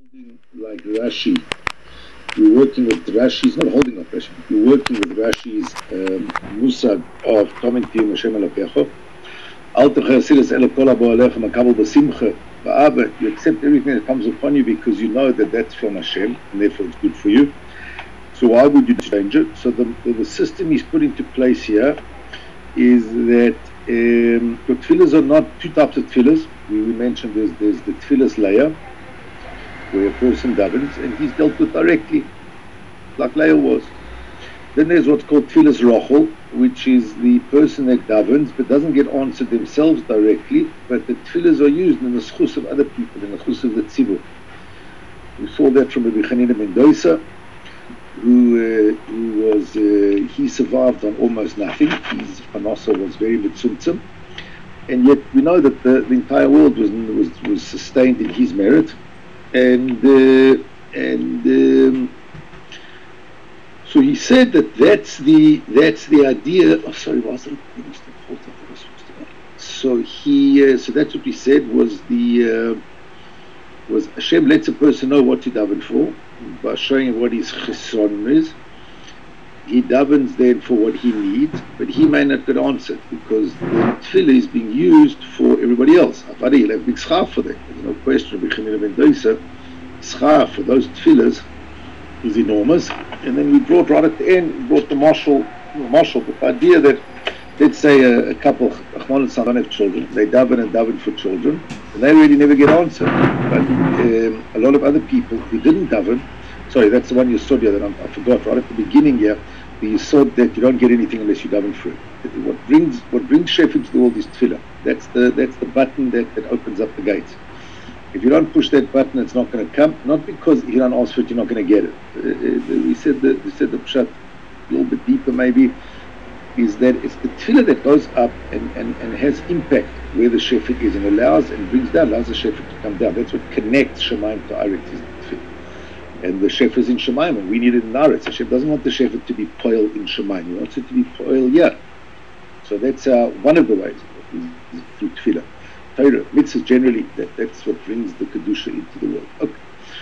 holding like Rashi. You're working with Rashi's, not holding up Rashi, you're working with Rashi's musag of commenting Hashem Elokecho. Al Techasidus Elokol Abo Alecha Makabel B'Simcha Ba'ava. You accept everything that comes upon you because you know that that's from Hashem and therefore it's good for you. So why would you change it? So the system he's put into place here is that the tefillahs are not two types of tefillahs. We mentioned there's the tefillahs layer, where a person davens and he's dealt with directly, like Leah was. Then there's what's called tefillahs rochel, which is the person that davens but doesn't get answered themselves directly, but the tefillahs are used in the schus of other people, in the schus of the tzibur. We saw that from Rabbi Chanina Mendoza, who he survived on almost nothing. His panasa was very mitzumtzum, and yet we know that the entire world was sustained in his merit. So he said that's the idea. Oh, sorry, was it? So so that's what he said was was Hashem lets a person know what to daven for by showing him what his chesron is. He davens then for what he needs, but he may not get answered because the tefillah is being used for everybody else. Avada, you'll have big schar for that. There's no question. Schar for those tefillahs is enormous. And then we brought right at the end, we brought the marshal, the idea that, let's say a couple, Achman and Saran have children, they daven for children, and they really never get answered. But a lot of other people who didn't daven, sorry, that's the one you saw here that I forgot right at the beginning here. You saw that you don't get anything unless you daven for it. What brings Shefet to the world is tefillah. That's the button that opens up the gates. If you don't push that button, it's not going to come. Not because you don't ask for it, you're not going to get it. We said the pshat a little bit deeper maybe, is that it's the tefillah that goes up and has impact where the shefet is and allows the shefet to come down. That's what connects Shemaim to Aretz, is the tefillah. And the shefet is in Shemaim, and we need it in Aretz. Hashem doesn't want the shefet to be poil in Shemaim. He wants it to be poil here. So that's one of the ways, is through tefillah. Torah, mitzvahs generally, that's what brings the kedusha into the world. Okay.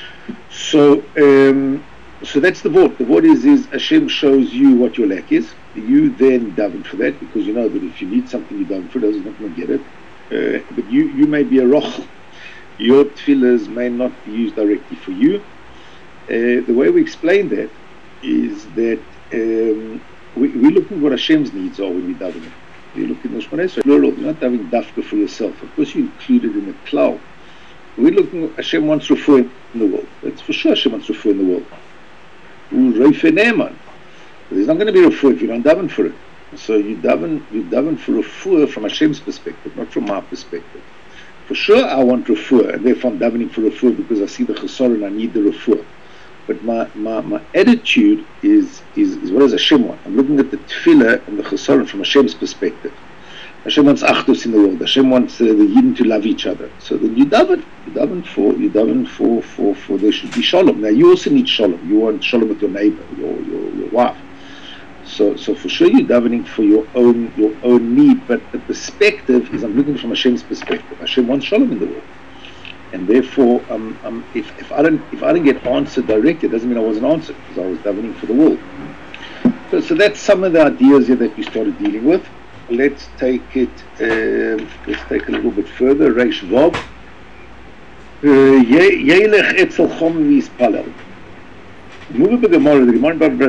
So that's the vort. The vort is Hashem shows you what your lack is. You then daven for that because you know that if you need something, you daven for it. Others not going to get it. But you may be a roch. Your tefillahs may not be used directly for you. The way we explain that is that we're looking at what Hashem's needs are when we daven. You look in the Shmoneh Esrei, plural, you're not having dafka for yourself. Of course, you include it in the cloud. We're looking at Hashem wants refuah in the world. That's for sure. Hashem wants refuah in the world. There's not going to be refuah if you don't daven for it. So you daven for refuah from Hashem's perspective, not from our perspective. For sure, I want refuah, and therefore I'm davening for refuah because I see the chesor and I need the refuah. But my attitude is what does Hashem want? I'm looking at the tefillah and the chesaron from Hashem's perspective. Hashem wants achdus in the world. Hashem wants the yidden to love each other. So then you daven for there should be shalom. Now you also need shalom. You want shalom with your neighbor, your wife. So for sure you're davening for your own need. But the perspective is I'm looking from Hashem's perspective. Hashem wants shalom in the world. And therefore, if I didn't get answered directly, it doesn't mean I wasn't answered because I was davening for the world. So that's some of the ideas here that we started dealing with. Let's take it. Let's take a little bit further. Reish Vav. Yelech etzel chom v'yispalel. Move the Gemara. The Gemara in Bava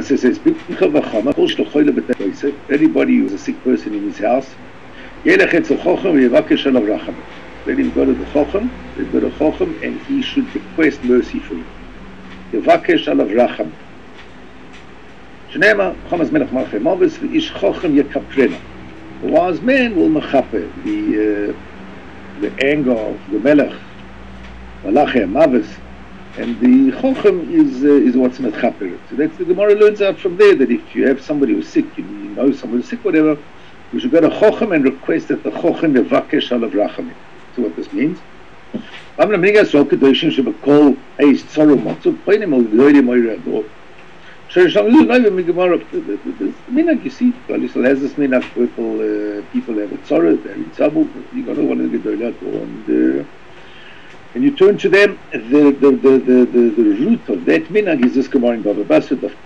says, anybody who's a sick person in his house, Yelech etzel chochem v'yivakesh alav rachamim. Let him go to the Chochem, and he should request mercy for you. Yevakesh alav racham. Shnema, Chamas melech malchei mavis, v'ish Chochem yekaprena. The wise man will mechaper the anger of the melech, malachei mavis, and the Chochem is what's mechaper. So that's the Gemara learns out from there that if you have somebody who's sick, you know somebody who's sick, whatever, you should go to Chochem and request that the Chochem yevakesh alav rachamim. So what this means? I'm going to bring us all kedoshim shebekol eis tzaro matzu poinim al gdoyle moira ador. Shlosham lu noiv migemar. Minag, you see, Klal Yisrael has this minag. People have a tzara, they're in trouble. You got to want to gdoyle ador, and you turn to them, the root of that minhag is this Gemara in Bava Basra, the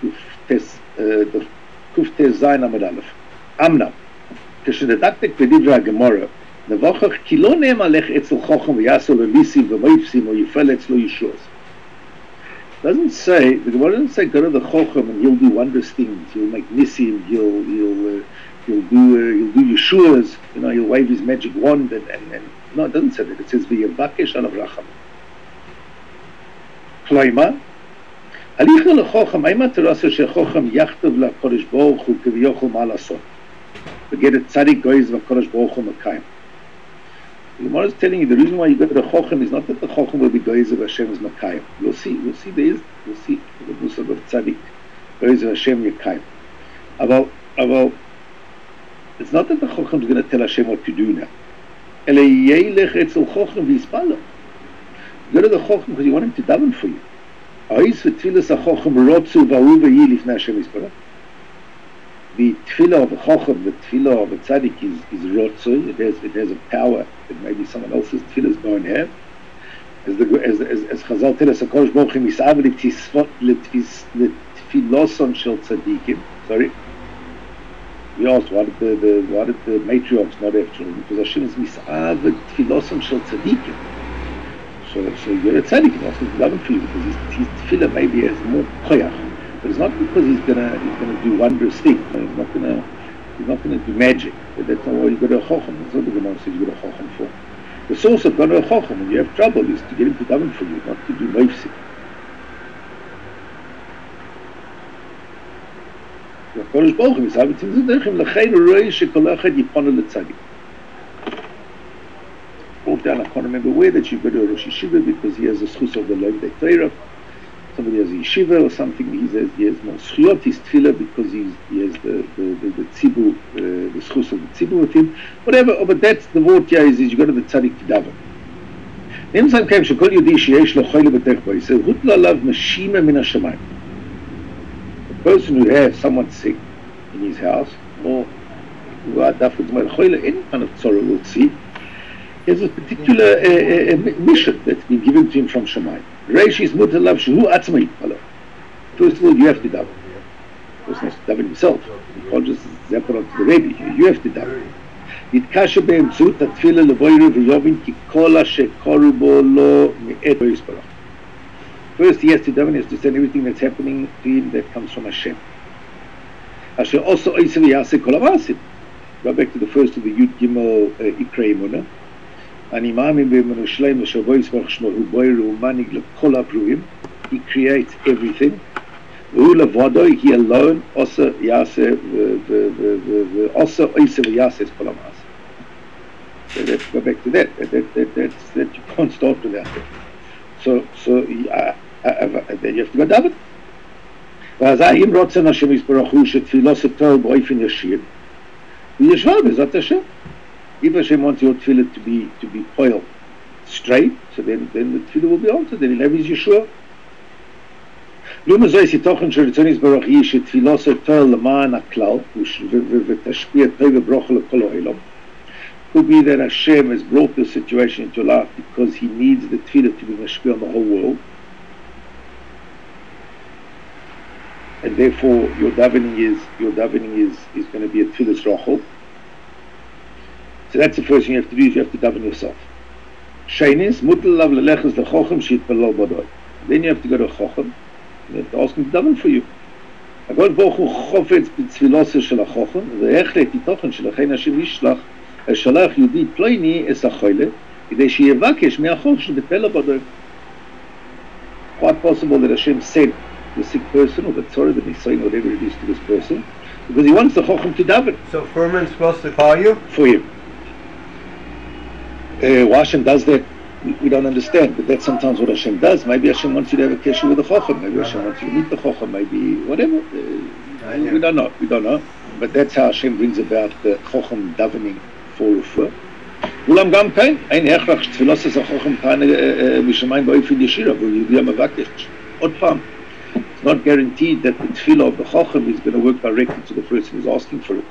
Kuf Tes Zayin Amud Aleph. Amnam, כשנדקדק בדברי הגמרא, נבוכח כי לא נאמר לך אצל חוכם ויעשו לו ניסים ומויפסים או יפעל אצלו ישועות. Doesn't say, the Gemara doesn't say go to the Chochem and he'll do wondrous things, he'll make nisim, he'll do Yeshuas, he'll wave his magic wand and no, it doesn't say that. It says v'yevakesh alav racham. Kloima, halicha lechochem, ayma terasa shechochem yachtav laKodesh Baruch Hu k'viyochel ma lasot. Forget it, tzaddik goes v'Kodesh Baruch Hu makayim. The Gemara is telling you the reason why you go to the Chochem is not that the Chochem will be goes of Hashem's makayim. We'll see the musab of tzaddik goes of Hashem yakayim. About it's not that the Chochem is going to tell Hashem what to do now. Go to the Chochem because you want him to daven for you. The tefillah of a Chochem, the tefillah of a tzaddik is rotzu. It has a power that maybe someone else's tefillahs don't have. As Chazal tell us, HaKadosh Baruch Hu misav l'tfiloson shel tzaddikim. Sorry. We asked, why did the matriarchs not have children? Because Hashem is mis'avad tfilosim shel tzadikim. So you're a tzaddik, and asking to daven for you because his tefillah maybe has more koyach. But it's not because he's gonna do wondrous things. He's not gonna do magic. But that's not why you go to a chochem. That's what the Gemara says you go to a chochem for. The source of going to a chochem when you have trouble is to get him to daven for you, not to do moifsik. הקדוש ברוך הוא מסעבד צמצודכם לכן הוא רואה שכל אחד יפונו לצדיק. Brought down, I can't remember where, that you go to a Rosh Yeshiva because he has a schus of the Lomdei Torah. Somebody has a yeshiva or something, he has more schiyot, his tefillah because he has the tzibur, the schus of the tzibur with him. Whatever, but that's the word here is you go to the tzaddik to daven. אם זה מקיים שכל יהודי שיש לו חולה בתוך בו, יסוד, הוטלה עליו משימה מן השמיים. Person who has someone sick in his house, or who are any kind of sorrow will see, has a particular mission that's been given to him from Shammai. Reishis mutalav shehu atzmai. First of all, you have to daven. The person has to daven himself. You can't just zap it onto the Rebbe. You have to daven. יתקשה באמצעות התפילה לבוירו ויובין כי כל שקורו בו לו מאת יסברך. First, he has to daven, he has to send everything that's happening to him that comes from Hashem. Asher also oisev yaseh kol ha'maasim. Go back to the first of the Yud Gimel Ikrei Emunah. Ani ma'amin be'emunu shleim asher bo yisbarach shmo hu boiru u'manig lekol ha'bruim. He creates everything. U'hu levodo, he alone, also yaseh also oisev yaseh kol ha'maasim. So let's go back to that. That you can't start without that. So then you have to go daven. ואזי אם רוצן השם יסברך הוא שתפילו סתר באופן ישיר, הוא ישבה בעזרת השם. If Hashem wants your tefillah to be poiled straight, so then the tefillah will be answered, then he'll have his Yeshua. לא מזוהי סיתוכן שרצון יסברך היא שתפילו סתר למען הכלל, ותשפיע טוב וברכה לכל העולם. Could be that Hashem has brought this situation into life because He needs the tefillah to be mashpia on the whole world, and therefore your davening is going to be a tefillah's rachel. So that's the first thing you have to do: is you have to daven yourself. Sheinis mutal lav lelechas lechochem sheitpalal badoi. Then you have to go to a chochem. You have to ask him to daven for you. HaKadosh Baruch Hu chofetz b'tfilosah shel hachochem ve'echlet itochen shelachein Hashem yishlach. השלח יהודי פלויני אס החולה כדי שיבקש מהחוף שתפל לבדו. Quite possible that Hashem sent the sick person or the tzorah, the nisayin, whatever it is to this person because he wants the chochem to daven. So Furman's supposed to call you? For him. Why Hashem does that, we don't understand, but that's sometimes what Hashem does. Maybe Hashem wants you to have a kesher with the chochem, maybe Hashem wants you to meet the chochem, maybe whatever. We don't know. But that's how Hashem brings about the chochem davening for refuah. אולם גם כן, אין הכרח שתפילוס את החוכם כאן משמיים באופן ישיר, אבל יהודי המבקש. עוד פעם, it's not guaranteed that the tefillah of the chochem is going to work directly to the person who's asking for it.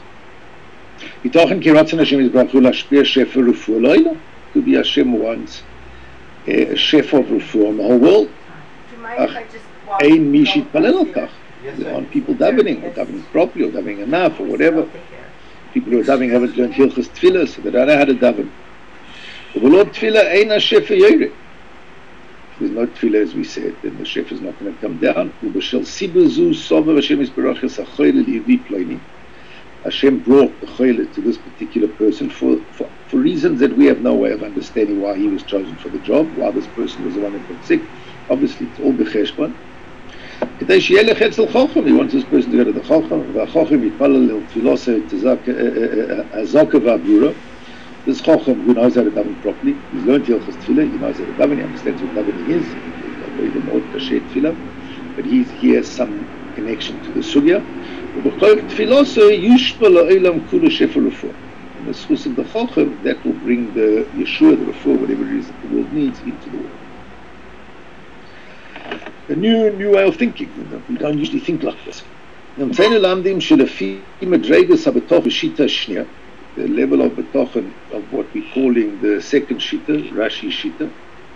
ייתכן כי רצון השם יתברך הוא להשפיע שפע רפואה לילה. Could be Hashem wants a chef of refuah in the whole world. Ein mishit palel kach. There aren't people davening, or davening properly, or davening enough, or whatever. People who are davening haven't learned Hilchas Tefillah, so they don't know how to daven. V'lo tefillah ein ha-chef yored. There's no tefillah, as we said, then the chef is not going to come down. U'b'shel siba zu sover Hashem yisbarach es ha-choyle li'vi ploini. Hashem brought the choyle to this particular person for reasons that we have no way of understanding why he was chosen for the job, why this person was the one that got sick. Obviously, it's all b'cheshbon. K'day she'yeh lechetz al-chochem. He wants this person to go to the chochem. V'achochem yitpalel el-tfilose hazaka v'abura. This chochem who knows how to daven properly, he's learned Hilchas Tefillah, he knows how to daven, he understands what davening is, but he has some connection to the sugya. And the schus of the chochem, that will bring the Yeshua, the refuah, whatever it is that the world needs, into the world. A new way of thinking. We don't usually think like this. The level of betochen of what we're calling the second shita, Rashi shita.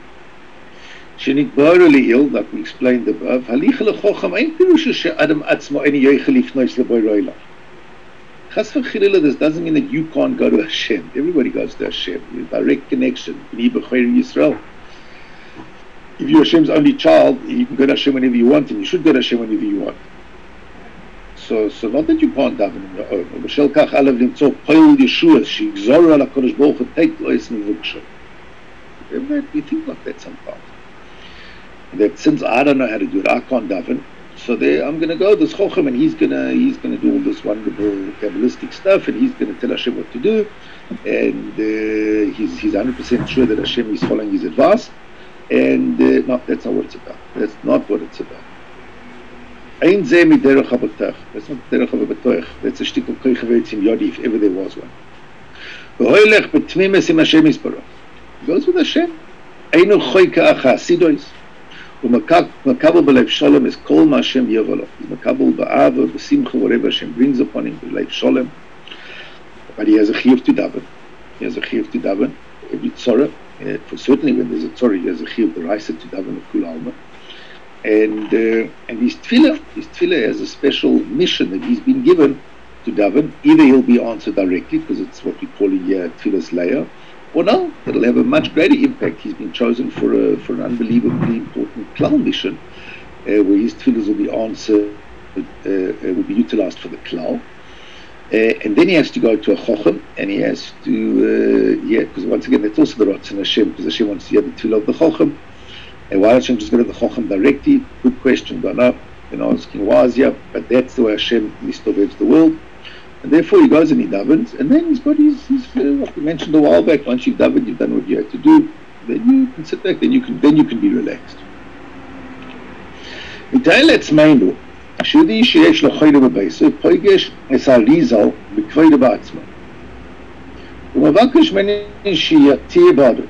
Shenik barely ill, like we explained above. Halich lechochem ein pirusha she'adam atzmo ein yochel lifnos leboi roila. Chas v'chilila, this doesn't mean that you can't go to Hashem. Everybody goes to Hashem. You have a direct connection. Yisrael. If you're Hashem's only child, you can go to Hashem whenever you want, and you should go to Hashem whenever you want. So not that you can't daven on your own. B'shel kach alav limtzo poil Yeshua she'igzor al HaKadosh Baruch Hu take lois mivuksha. We think like that sometimes. That since I don't know how to do it, I can't daven. So there, I'm going to go this chochem, and he's going to do all this wonderful kabbalistic stuff, and he's going to tell Hashem what to do, and he's 100% sure that Hashem is following his advice. And no, that's not what it's about. That's not what it's about. Ein zeh mi derech habatoch. That's not derech habatoch. That's a shtickle koichevetz in Yodi, if ever there was one. V'hoylech betmimes im Hashem yisbarach. He goes with Hashem. Einu choyka acha sidois. U'makabel b'lev sholem is kol ma Hashem yevoloch. He's makabel ba'ava, b'simcha, whatever Hashem brings upon him, b'lev sholem. But he has a chiyuv to daven. He has a chiyuv to daven. Every tzorah. For certainly when there's a tzorah, he has a chiyuv d'raisa to daven of kul alma. And his tefillah has a special mission that he's been given to daven. Either he'll be answered directly, because it's what we call a tefillah's layer, or no, it'll have a much greater impact. He's been chosen for an unbelievably important klal mission, where his tefillahs will be answered, will be utilized for the klal. And then he has to go to a chochem, and he has to, because once again, that's also the Ratzon Hashem, because Hashem wants to hear the tefillah of the chochem. And why Hashem just go to the chochem directly? Good question, don't know. Asking why is but that's the way Hashem mistoveds the world. And therefore he goes and he davens, and then he's got his like we mentioned a while back, once you've davened, you've done what you had to do, then you can sit back, then you can be relaxed. Let's mind שדי שיש לו חיילה בבייסו, פויגש את הריזל בכבודה בעצמו. הוא מבקש ממני שיתיר בעדו.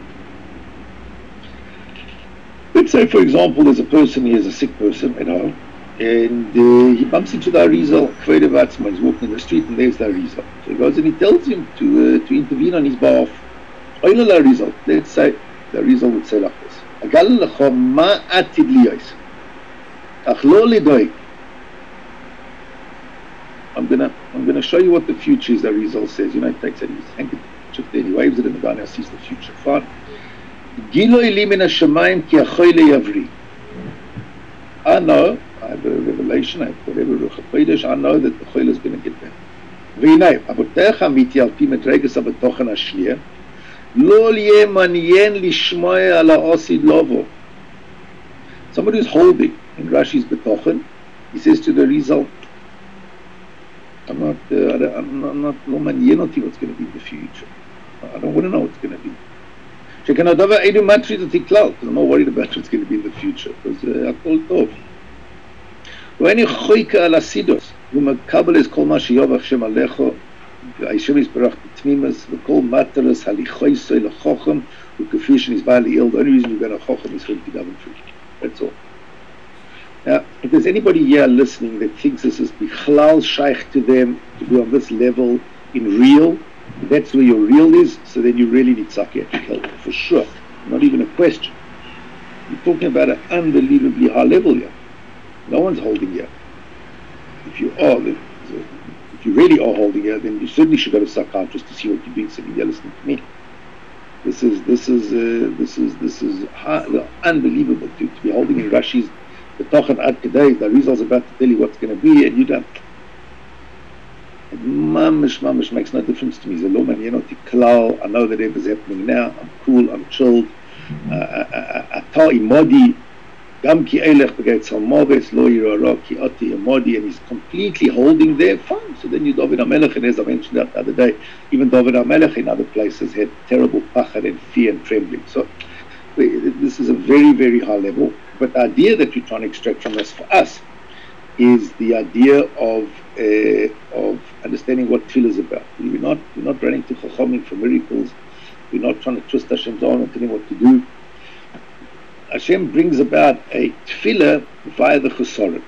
Let's say, for example, there's a person, he is a sick person at home, and he bumps into the Arizal, Kveda Vatzman, he's walking in the street, and there's the Arizal. So he goes and he tells him to intervene on his behalf. Oila Arizal, let's say, the Arizal would say like this, Agal lecho ma atid liyos, ach lo lidoig. I'm gonna show you what the future is, the Arizal says. He takes out his handkerchief there, he waves it, and the guy now sees the future. Fine. Giloi li min hashamayim ki achoyle yavri. I know, I have a revelation, I have whatever Ruach HaKodesh, I know that the choyle is going to get better. V'inay, avotech amiti al pi medreges habatochen hashliya, lo liye manyen lishmoy ala osid lovo. Somebody who's holding in Rashi's betochen, he says to the Arizal, I'm not no manyen oti what's going to be in the future. I don't want to know what's going to be. Because I'm not worried about what's going to be in the future, because הכל טוב. ואני חויקה על הסידוס, ומקבל את כל מה שיובח שם עליך, והשם יסברך בתמימס, וכל מטרס הליכויסוי לחוכם, וכפי שנסבר ליל, the only reason you're going to חוכם is for you to daven for you. That's all. Now, if there's anybody here listening that thinks this is bichlal shaykh to them, to be on this level in real, that's where your real is, so then you really need psychiatric help, for sure. not even a question. You're talking about an unbelievably high level here. No one's holding here. If you are, if you really are holding here, then you certainly should go to a psychiatrist to see what you're doing sitting there listening to me. This is unbelievable to be holding in Rashi's the Tochan Ad Kedei. The results about to tell you what's going to be, and you don't. Mamish makes no difference to me. Zalom, you know, tiklal. I know that it is happening now. I'm cool. I'm chilled. Ata imodi. Gam ki elech begeit salmoves lo yirara ki ati imodi, and he's completely holding there. Fine. So then you David HaMelech, and as I mentioned that the other day, even David HaMelech in other places had terrible pachad and fear and trembling. So this is a very, very high level. But the idea that we're trying to extract from this for us is the idea of understanding what tefillah is about. We're not running to Chachamim for miracles. We're not trying to twist Hashem's arm and tell him what to do. Hashem brings about a tefillah via the chesaron,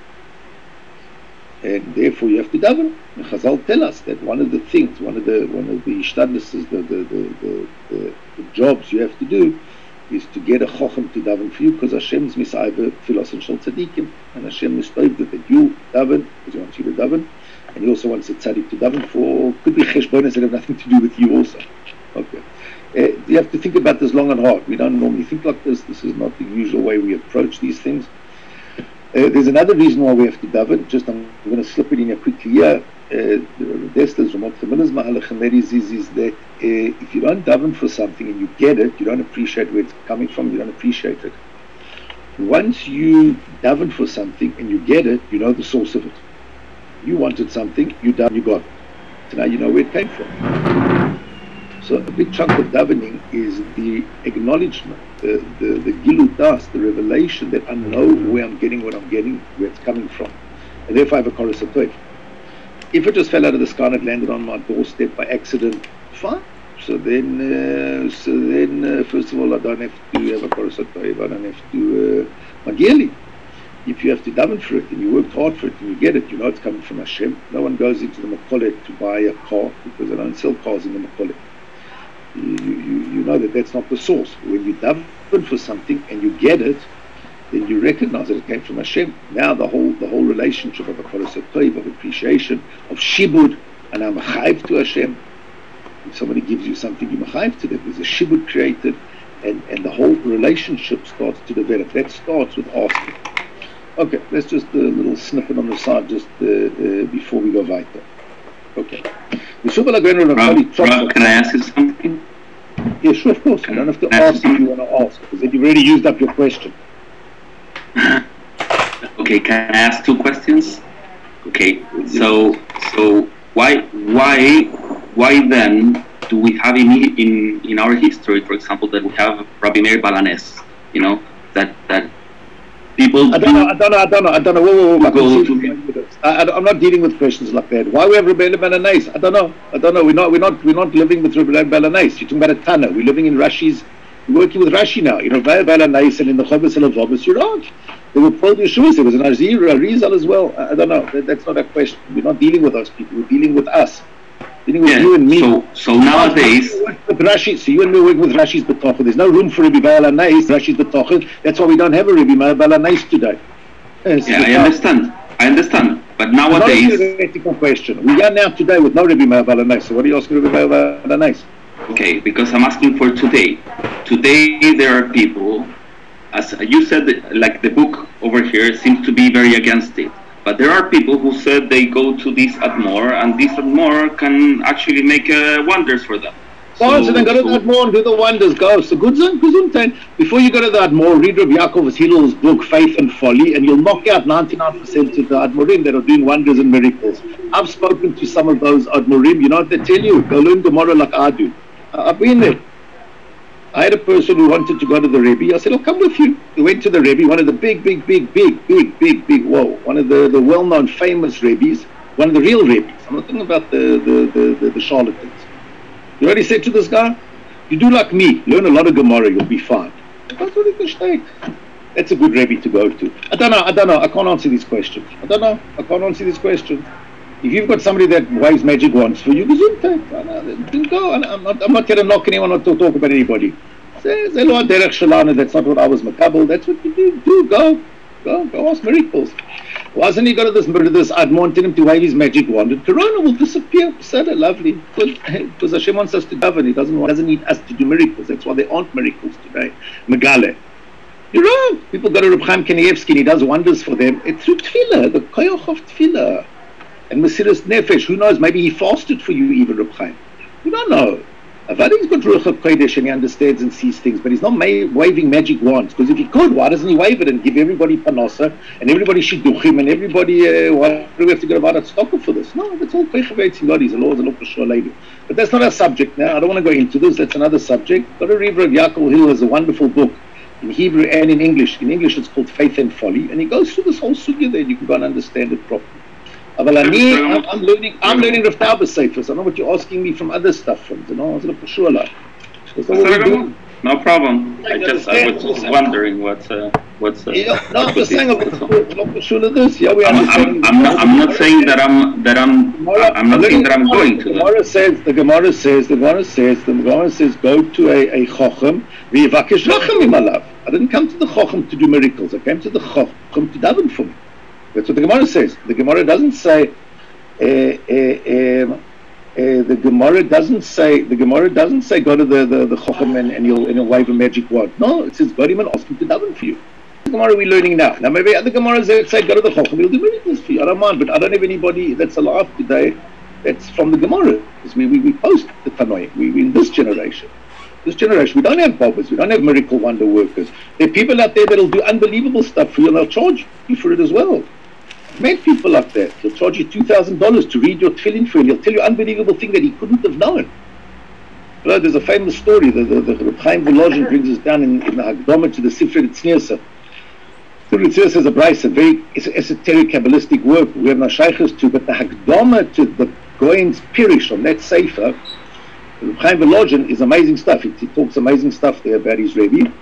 and therefore you have to daven. And Chazal tell us that one of the things, one of the ishtadluses, the jobs you have to do is to get a chacham to daven for you, because Hashem's misayver tefillas and shel tzadikim, and Hashem is told that you daven because He wants you to daven, and He also wants a tzaddik to daven for, could be cheshbonos that have nothing to do with you also. Okay. You have to think about this long and hard. We don't normally think like this. This is not the usual way we approach these things. There's another reason why we have to daven. Just I'm going to slip it in here quickly here. Destler's Ramot Chemiller's Mahalach, and that is that if you don't daven for something and you get it, you don't appreciate where it's coming from, you don't appreciate it. Once you daven for something and you get it, you know the source of it. You wanted something, you got it. So now you know where it came from. So a big chunk of davening is the acknowledgement, the gilut das, the revelation that I know where I'm getting what I'm getting, where it's coming from. And therefore I have a chorus toiv. If it just fell out of the sky and it landed on my doorstep by accident, fine. So then, first of all, I don't have to have a chorus toiv. I don't have to magili. If you have to daven for it and you worked hard for it and you get it, you know it's coming from Hashem. No one goes into the Makolet to buy a car because they don't sell cars in the Makolet. You know that that's not the source. When you daven for something and you get it, then you recognize that it came from Hashem. Now the whole relationship of a chorus toiv, of appreciation, of shibud, and I'm chayiv to Hashem. If somebody gives you something, you're chayiv to them. There's a shibud created, and the whole relationship starts to develop. That starts with asking. Okay, that's just a little snippet on the side, just before we go weiter. Okay. Can I ask you something? Yeah, sure, of course. You don't have to ask if you want to ask, because then you've already used up your question. Okay, can I ask two questions? Okay, so why then do we have in our history, for example, that we have Rabbi Meir Baal HaNes, you know, that people. I don't know. Whoa. I'm not dealing with questions like that. Why we have Rabbi Baal HaNes? I don't know. We're not living with Rabbi Baal HaNes. You're talking about a Tana. We're living in Rashi's. We're working with Rashi now. You know, Rabbi Baal HaNes and in the Chovos HaLevavos, you're right. They were Paul Yeshua. There was an Azir, a Rizal as well. I don't know. That's not a question. We're not dealing with those people. We're dealing with us. Dealing with you and me. So nowadays, with Rashi, so you and me work with Rashi's B'tochen. There's no room for Rabbi Baal HaNes, Rashi's B'tochen. That's why we don't have a Rabbi Baal HaNes today. I understand. But nowadays, it's not a theoretical question. We are now today with no Rabbi Baal HaNes. So what are you asking Rabbi Baal HaNes? Okay, because I'm asking for today. Today there are people, as you said, like the book over here seems to be very against it. But there are people who said they go to this Admor, and this Admor can actually make wonders for them. So then go to the Admor and do the wonders. Go. So Gesundheit. Before you go to the Admor, read Rabbi Yaakov Hillel's book, Faith and Folly, and you'll knock out 99% of the Admorim that are doing wonders and miracles. I've spoken to some of those Admorim. You know what they tell you? Go learn Gemara like I do. I've been there. I had a person who wanted to go to the Rebbe. I said, I'll come with you. He went to the Rebbe, one of the big, one of the well-known, famous Rebbes, one of the real Rebbes. I'm not talking about the charlatans. You already said to this guy, you do like me, learn a lot of Gemara, you'll be fine. That's what it is. That's a good Rebbe to go to. I don't know. I can't answer these questions. I can't answer these questions. If you've got somebody that waves magic wands for you, then go. I'm not here to knock anyone or to talk about anybody. That's not what I was makabel. That's what you do. Go ask miracles. Wasn't he got this? I'd wanted him to wave his magic wand and Corona will disappear. So lovely. Because Hashem wants us to govern. He doesn't need us to do miracles. That's why there aren't miracles today. Megale. You're wrong. People go to Reb Chaim Kanievsky and he does wonders for them. It's through tefillah, the koyoch of tefillah. And Mesiras Nefesh, who knows, maybe he fasted for you even, Reb Chaim. You don't know. Avadi's got Ruach HaKodesh and he understands and sees things, but he's not waving magic wands. Because if he could, why doesn't he wave it and give everybody panasa and everybody shidduchim and everybody, why do we have to go about Tzedakah for this? No, that's all Koich God. He's a law, for sure lady. But that's not our subject now. I don't want to go into this. That's another subject. Got to read Rav Yaakov Hill has a wonderful book in Hebrew and in English. In English it's called Faith and Folly. And he goes through this whole sugya there and you can go and understand it properly. I'm learning Rav Tauber's Seifers. I know what you're asking me from other stuff from. No problem. I was just wondering what's I'm not saying that I'm going to. The Gemara says go to a chochem v'yivakesh rachem imalav. I didn't come to the chochem to do miracles. I came to the chochem to daven for me. That's what the Gemara says. The Gemara doesn't say. The Gemara doesn't say go to the chochem and he'll wave a magic wand. No, it says go to him and ask him to daven for you. The Gemara we're learning now. Now maybe other Gemaras say go to the chochem, he'll do miracles for you. I don't mind, but I don't have anybody that's alive today that's from the Gemara. We post the Tanoim. We in this generation. We don't have bobbers, we don't have miracle wonder workers. There are people out there that'll do unbelievable stuff for you and they'll charge you for it as well. Met people like that. He'll charge you $2,000 to read your tefillin for him. He'll tell you unbelievable thing that he couldn't have known. You know, there's a famous story. The Reb Chaim Volozhin brings us down in the Hagdama to the Sifrei Tzniasa. Sifrei Tzniasa is a brayso, a very esoteric Kabbalistic work. We have no shaykhs to, but the Hagdama to the Goyim's Pirish on that Sefer, Reb Chaim Volozhin is amazing stuff. He talks amazing stuff there about his Rebbe,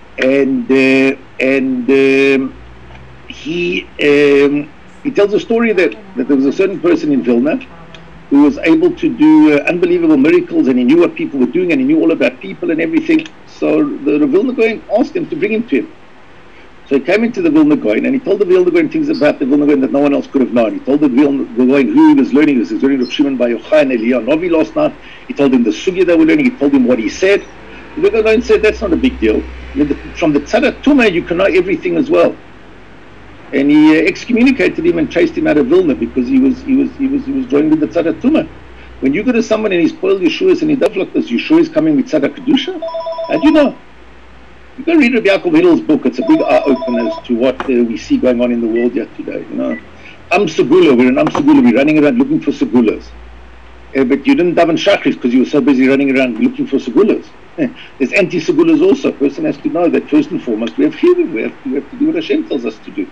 and he tells a story that there was a certain person in Vilna who was able to do unbelievable miracles, and he knew what people were doing, and he knew all about people and everything. So the Vilna Gaon asked him to bring him to him. So he came into the Vilna Gaon, and he told the Vilna Gaon things about the Vilna Gaon that no one else could have known. He told the Vilna Gaon who he was learning this. He was learning Rav Shimon Bar Yochai and Eliyahu Novi last night. He told him the sugya they were learning. He told him what he said. The Vilna Gaon said, that's not a big deal. From the Tzad Tumah you can know everything as well. And he excommunicated him and chased him out of Vilna because he was joined with the Tzad Tumah. When you go to someone and he's spoiled Yeshua's and he does like this, Yeshua is coming with Tzad Kedusha? How do you know? You go read Rabbi Yaakov Hillel's book. It's a big eye-opener as to what we see going on in the world yet today. You know, we're in Segula, we're running around looking for Segulas. But you didn't daven Shachris because you were so busy running around looking for Segulas. There's anti-Segulas also. A person has to know that first and foremost we have Chiyuvim. We have to do what Hashem tells us to do.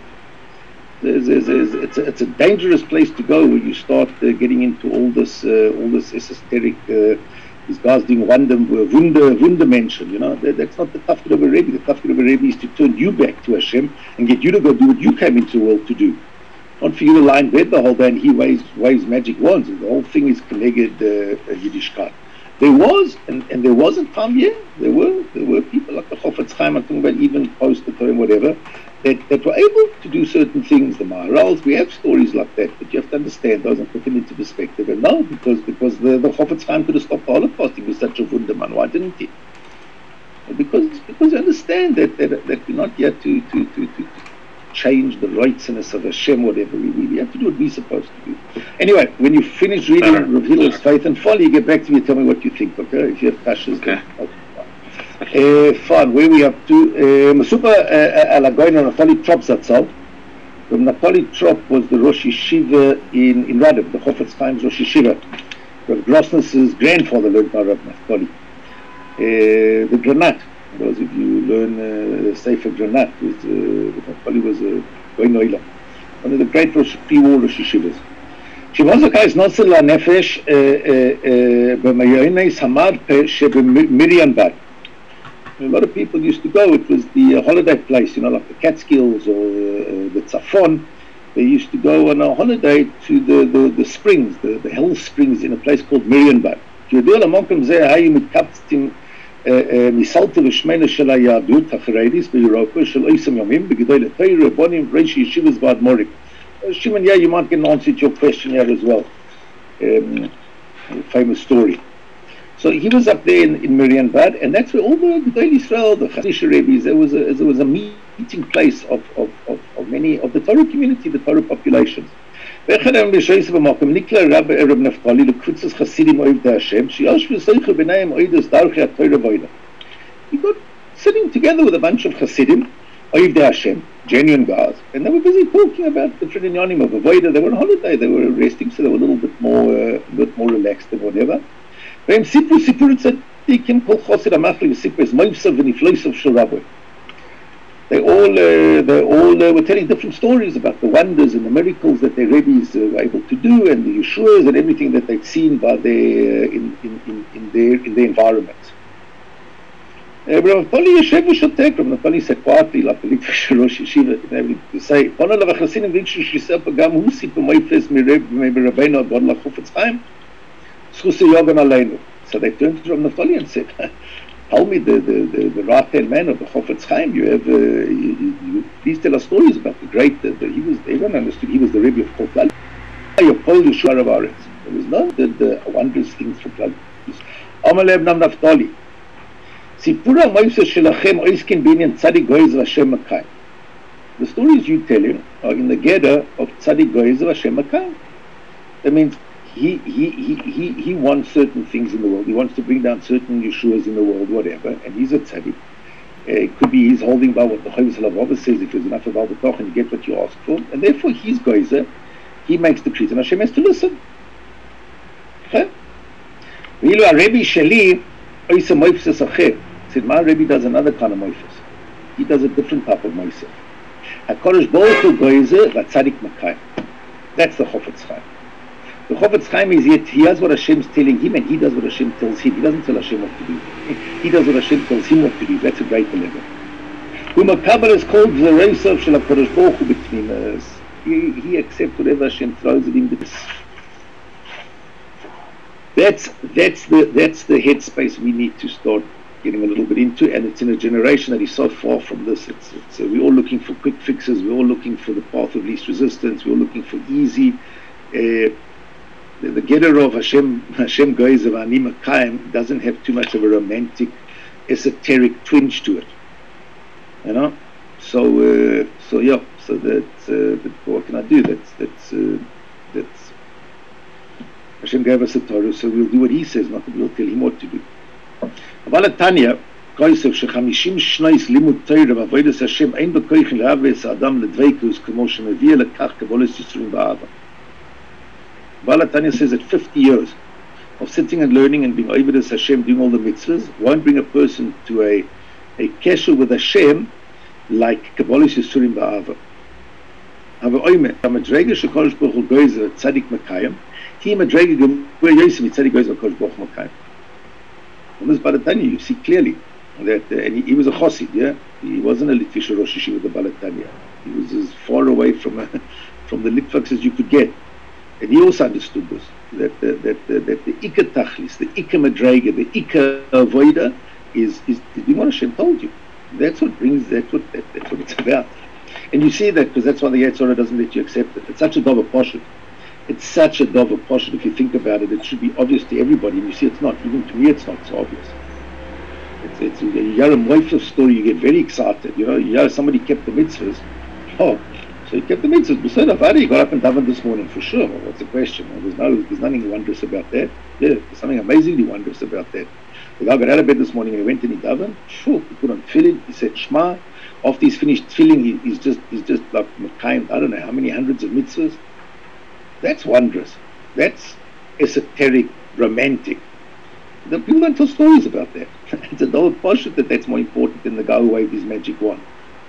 It's a dangerous place to go when you start getting into all this esoteric. These guys doing wunder mention. You know, that's not the Tafkid of a Rebbe. The Tafkid of a Rebbe is to turn you back to Hashem and get you to go do what you came into the world to do. Not for you to lie in bed the whole day and he waves magic wands. The whole thing is connected Yiddishkeit. There was and there was a time, yeah, there were people like the Chofetz Chaim, I'm talking about even post the time, whatever, that were able to do certain things. The Maharals, we have stories like that, but you have to understand those and put them into perspective. And no, because the Chofetz Chaim could have stopped the Holocaust. He was such a wunderman. Why didn't he? Because you understand that we're not here to change the righteousness of Hashem, whatever. We have to do what we're supposed to do. Anyway, when you finish reading Rav Hillel's Faith and Folly, you get back to me and tell me what you think, okay? If you have kashas. Okay. Fine, where we up to? Masupa Alagoin and Naftali Trop Zatzal. Naftali Trop was the Rosh Yeshiva in Radov, the Chofetz Chaim's Rosh Yeshiva. Rav Grossness's grandfather learned by Rav Naftali. The Granat. Those of you learn Sefer Granat, Naftali was a Goin Oila, one of the great pre-war Rosh Yeshivas. Shimon is not la nefesh b'mayoinei samar sheb'Miriam Bad. A lot of people used to go. It was the holiday place, you know, like the Catskills or the Tzafon. They used to go on a holiday to the springs, the hell springs in a place called Miriam Bad. ניסלת ושמנה של היהדות החרדית באירופה של עשם ימים בגדול התורה רבונים ראשי ישיבות ואדמו"רים. Shimon, yeah, you might get an answer to your question here as well. Famous story. So he was up there in Miriam Bad, and that's where all the Gedolei Israel, the Chassidus Rebbes, there was a meeting place of many of the Torah community, the Torah populations. ואחד היום בשייס במקום נקלע רב ערב נפתלי לקבוצת חסידים אוהבי השם שישבו שיחה ביניהם אוהדות דרכי התורה ואילך. He got sitting together with a bunch of Hasidim, Oivdei Hashem, genuine guys, and they were busy talking about the Trinyanim of Avodah. They were on holiday, they were resting, so they were a little bit more relaxed and whatever. והם סיפרו צדיקים כל חוסד המחלי וסיפרו את מויבסov ונפלויסov של רבוי. They all were telling different stories about the wonders and the miracles that their rabbis were able to do, and the Yeshuas and everything that they'd seen by in their environment. Rav Naftali yeshev v'shotek. Rav Naftali said quietly, like the Litvish Rosh Yeshiva, to say, "Pona l'vachasinim v'ikshus yisapa gam hu sipa moifes mirabbeinu adon lachufetz chaim schuse yogan aleinu." So they turned to Rav Naftali and said, "Tell me the right-hand man of the Chofetz Chaim. You have please tell us stories about the great. Everyone understood he was the Rebbe of Kol Klal. Your Pol Yeshua of Aretz. There was none the wondrous things for Klal. Amaleb Nam Naftali. Sipura Moises Shelachem Oiskin Binyan Tzadik Goyz Hashem Makayim. The stories you tell him are in the gather of Tzadik Goyz Hashem Makayim. That means he wants certain things in the world. He wants to bring down certain Yeshuas in the world, whatever, and he's a tzaddik. It could be he's holding by what the Chavis Halavava says, if there's enough of Al-Batoch and you get what you ask for, and therefore he's Goyzer, he makes decrees, and Hashem has to listen. Okay? Ve'ilu HaRebbe Sheli Oisa Moifses Acher. Said, my Rebbe does another kind of Moifes. He does a different type of Moifes. HaKadosh Baruch Hu Goyzer V'Tzadik Makayim. That's the Chofetz Chaim. The Chofetz Chaim is yet, he has what Hashem's telling him and he does what Hashem tells him. He doesn't tell Hashem what to do. He does what Hashem tells him what to do. That's a greater level. Umakabal is called the race of Shel HaKadosh Baruch Hu between us. He accepts whatever Hashem throws at him. That's the headspace we need to start getting a little bit into, and it's in a generation that is so far from this. We're all looking for quick fixes. We're all looking for the path of least resistance. We're all looking for easy. The getter of Hashem Goyz of Ani Makayim doesn't have too much of a romantic, esoteric twinge to it, you know. So that's what can I do? That's Hashem gave us a Torah, so we'll do what He says, not that we'll tell Him what to do. אבל התניא, כוסף ש50 שנות לימוד תורה ועבודת השם אין בכוחו להביא האדם לדבקות כמו שמביא לכך קבלת ייסורים באהבה. Bala Tanya says that 50 years of sitting and learning and being Oived Hashem, doing all the mitzvahs, won't bring a person to a kesher with Hashem like Kabbalah Yisurim Ba'ava. However, Oime, HaMadrega Shekodesh Baruch Hu Goyzer Tzadik Makayim, Ti Madrega Gemur Yosem Tzadik Goyzer Kodesh Baruch Hu Makayim. On this Bala Tanya, you see clearly that and he was a Chassid, yeah? He wasn't a Litvish Rosh Yeshiva with the Bala Tanya. He was as far away from the Litvaks as you could get. And he also understood this, that the Ikka Tachlis, the Ikka Madrega, the Ikka Avoida is doing what Hashem told you. That's what it's about. And you see that because that's why the Yetzer Hara doesn't let you accept it. It's such a Dova Poshet. It's such a Dova Poshet. If you think about it, it should be obvious to everybody. And you see it's not. Even to me it's not so obvious. It's a Yaram Moifel story, you get very excited. You know, somebody kept the mitzvahs. Oh, so he kept the mitzvahs. He got up and davened this morning for sure. Well, what's the question? Well, there's nothing wondrous about that. Yeah, there's something amazingly wondrous about that. The guy got out of bed this morning and he went and he davened. Sure, he put on tefillin. He said Shema. After he's finished tefillin, he's just like Mekayim, I don't know how many hundreds of mitzvahs. That's wondrous. That's esoteric, romantic. The people don't tell stories about that. It's a double poshet that's more important than the guy who waved his magic wand.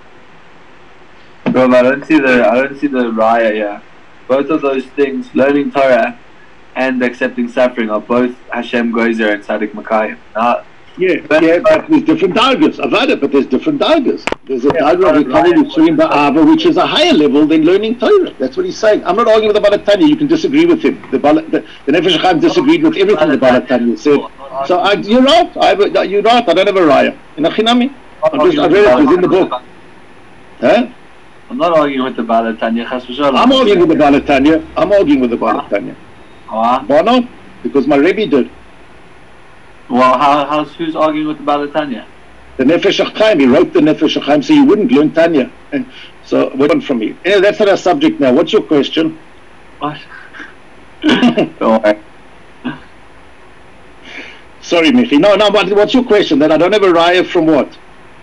Bro, I don't see the raya here. Both of those things, learning Torah and accepting suffering, are both Hashem Goyzer and Tzadik Makayim. Now, Yeah, but there's different dargas. Avada, but there's different dargas. There's a darga of recovery Yitzurim Ba'ava, which is a higher level than learning Torah. That's what he's saying. I'm not arguing with the Balatanya. You can disagree with him. The Nefesh HaChaim disagreed with everything the Balatanya said. So you're right. You're right. I don't have a raya. In a chinami. I read it within the book. Huh? I'm not arguing with the Balatanya. I'm arguing with the Balatanya. Why not? Because my Rebbe did. Well, who's arguing with the Balatanya? The Nefesh HaChaim. He wrote the Nefesh HaChaim, so you wouldn't learn Tanya. And so what on from me? Anyway, that's not our subject now. What's your question? What? Sorry, Michi. No, but what's your question? That I don't have a raya from what?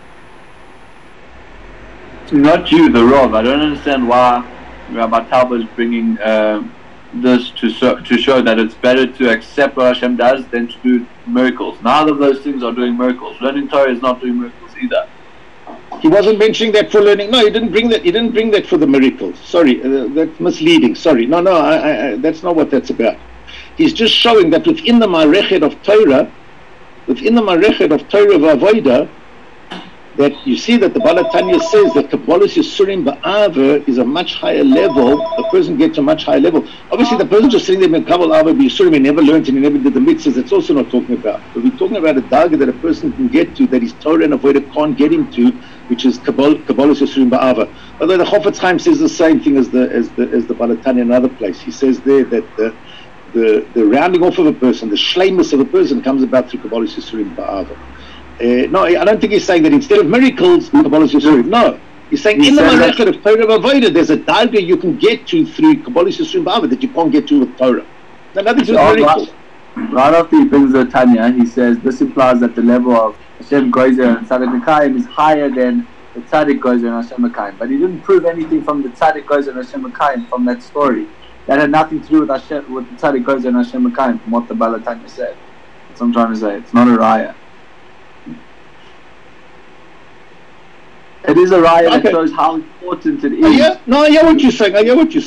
Not you, the Rav. I don't understand why Rabbi Talbot is bringing this to show that it's better to accept what Hashem does than to do miracles. Neither of those things are doing miracles. Learning Torah is not doing miracles either. He wasn't mentioning that for learning. No, he didn't bring that. He didn't bring that for the miracles. Sorry, that's misleading. Sorry. No, that's not what that's about. He's just showing that within the Marechet of Torah, V'Avodah, that you see that the Balatanya says that Kabbalas Yisurim Ba'ava is a much higher level. A person gets a much higher level. Obviously, the person just sitting there in Kabbalah Ava Yisurim, he never learned and he never did the mitzvahs. That's also not talking about. But we're talking about a darga that a person can get to that his Torah and Avodah can't get into, which is Kabbalas Yisurim Ba'ava. Although the Chofetz Chaim says the same thing as the Balatanya in another place. He says there that the rounding off of a person, the shleimus of a person comes about through Kabbalas Yisurim Ba'ava. No, I don't think he's saying that instead of miracles, Kabbalas Yisurim. No, he's saying in the Malechet of Torah Avodah, there's a darga you can get to through Kabbalas Yisurim Ba'ava that you can't get to with Torah. No, nothing to do with miracles. Right after he brings the Tanya, he says this implies that the level of Hashem Gozer and Tzaddik Mekayim is higher than the Tzaddik Gozer and Hashem Mekayim. But he didn't prove anything from the Tzaddik Gozer and Hashem Mekayim from that story. That had nothing to do with Hashem, with the Tzaddik Gozer and Hashem Mekayim from what the Balatanya said. That's what I'm trying to say. It's not a raya. It is a raya that shows how important it is. I hear what you're saying. I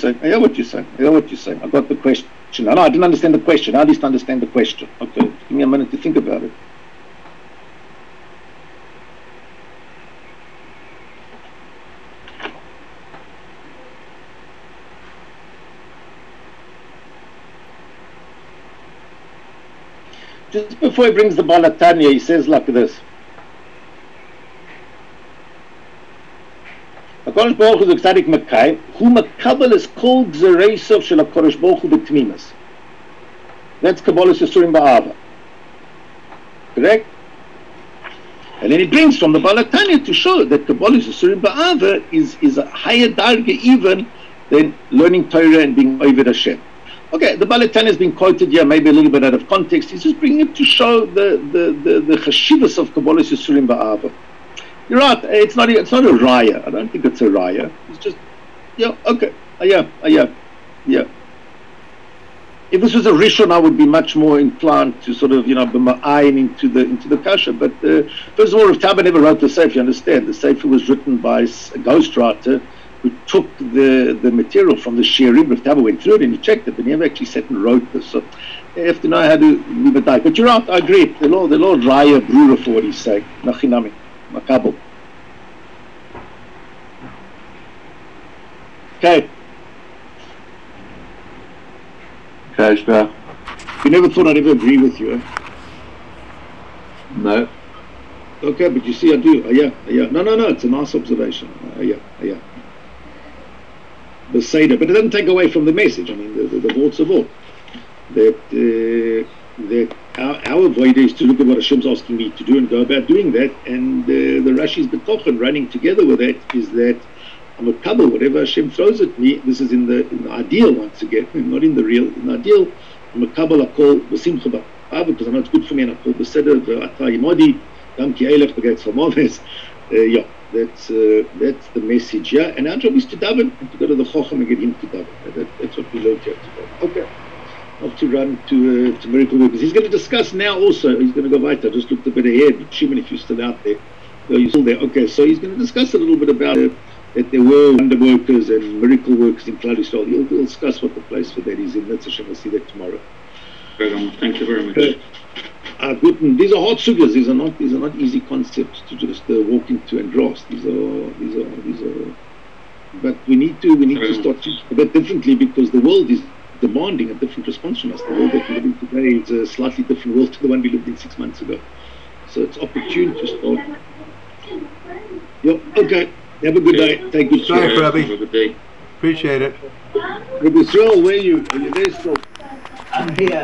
got the question. No, I didn't understand the question. I at least understand the question. Okay, give me a minute to think about it. Just before he brings the Balatanya, he says like this. HaKadosh Baruch Hu Tzaddik Mekayim, Hu Makabel is called Zereisov Shel HaKadosh Baruch Hu B'Tmimas. That's Kabbalas Yisurim Ba'ava. Correct? And then he brings from the Balatanya to show that Kabbalas Yisurim Ba'ava is a higher darga even than learning Torah and being Oved Hashem. Okay, the Balatanya has been quoted here, maybe a little bit out of context. He's just bringing it to show the chashivas of Kabbalas Yisurim Ba'ava. You're right. It's not a raya. I don't think it's a raya. It's just, okay. Yeah. If this was a rishon, I would be much more inclined to sort of, be ma'ayin into the kasha. But first of all, Rav Taba never wrote the sefer. You understand? The sefer was written by a ghostwriter who took the material from the shirim. Rav Taba went through it and he checked it, but he never actually sat and wrote this. So you have to know how to leave it out. But you're right. I agree. The Lord raya brura for what he's saying. Nachinami. Makabel. Okay. Okay, sure. You never thought I'd ever agree with you, eh? No. Okay, but you see, I do. Yeah. No, it's a nice observation. Yeah. The Seder, but it doesn't take away from the message. I mean, the words of all. That our avoid is to look at what Hashem's asking me to do and go about doing that, and the Rashi's betochen running together with that is that I'm a kabel, whatever Hashem throws at me. This is in the ideal, once again, not in the real. In the ideal, I'm a kabel. I call b'simcha ba'ava because I know it's good for me, and I call b'seder v'ata yimodi dam ki eilech b'getz chamoves. That's the message. Yeah, and our job is to daven and to go to the chacham and get him to daven. That's what we learned here today. Okay. Off to run to miracle workers. He's going to discuss now also. He's going to go right. I just looked a bit ahead. Shimon, if you're still out there, you're still there. Okay, so he's going to discuss a little bit about that there were wonder workers and miracle workers in Klal Yisrael. He'll discuss what the place for that is in. That's Hashem. We'll see that tomorrow. Thank you very much. Good. These are hard sugars. These are not easy concepts to just walk into and grasp. These are. But we need to start thinking a bit differently, because the world is demanding a different response from us. The world that we live in today is a slightly different world to the one we lived in 6 months ago. So it's opportune to start. Yeah. Okay. Have a good day. Take good care. Thanks, Rabbi. Have a good day. Appreciate it. Rabbi Israel, where are you? Are you there still? I'm here.